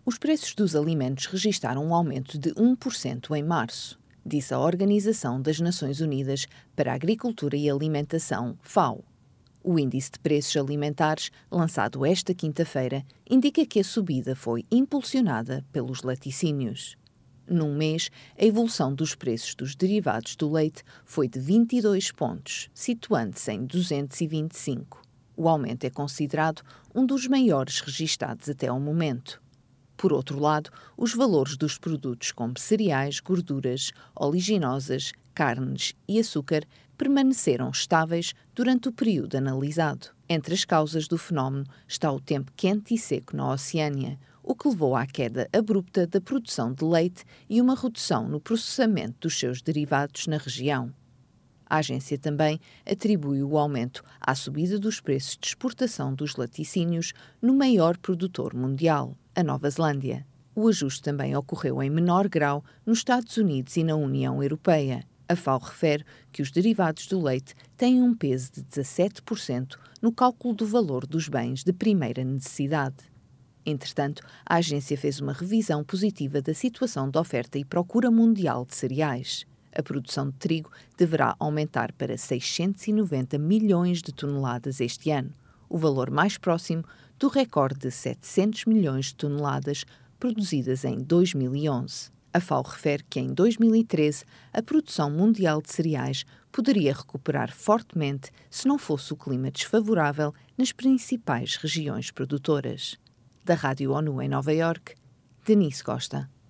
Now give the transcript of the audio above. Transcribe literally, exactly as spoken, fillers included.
Os preços dos alimentos registaram um aumento de um por cento em março, disse a Organização das Nações Unidas para a Agricultura e Alimentação, FAO. O Índice de Preços Alimentares, lançado esta quinta-feira, indica que a subida foi impulsionada pelos laticínios. Num mês, a evolução dos preços dos derivados do leite foi de vinte e dois pontos, situando-se em duzentos e vinte e cinco. O aumento é considerado um dos maiores registados até ao momento. Por outro lado, os valores dos produtos como cereais, gorduras, oleaginosas, carnes e açúcar permaneceram estáveis durante o período analisado. Entre as causas do fenómeno está o tempo quente e seco na Oceânia, o que levou à queda abrupta da produção de leite e uma redução no processamento dos seus derivados na região. A agência também atribui o aumento à subida dos preços de exportação dos laticínios no maior produtor mundial, a Nova Zelândia. O ajuste também ocorreu em menor grau nos Estados Unidos e na União Europeia. A FAO refere que os derivados do leite têm um peso de dezassete por cento no cálculo do valor dos bens de primeira necessidade. Entretanto, a agência fez uma revisão positiva da situação de oferta e procura mundial de cereais. A produção de trigo deverá aumentar para seiscentos e noventa milhões de toneladas este ano, o valor mais próximo do recorde de setecentos milhões de toneladas produzidas em dois mil e onze. A FAO refere que em dois mil e treze a produção mundial de cereais poderia recuperar fortemente se não fosse o clima desfavorável nas principais regiões produtoras. Da Rádio ONU em Nova Iorque, Denise Costa.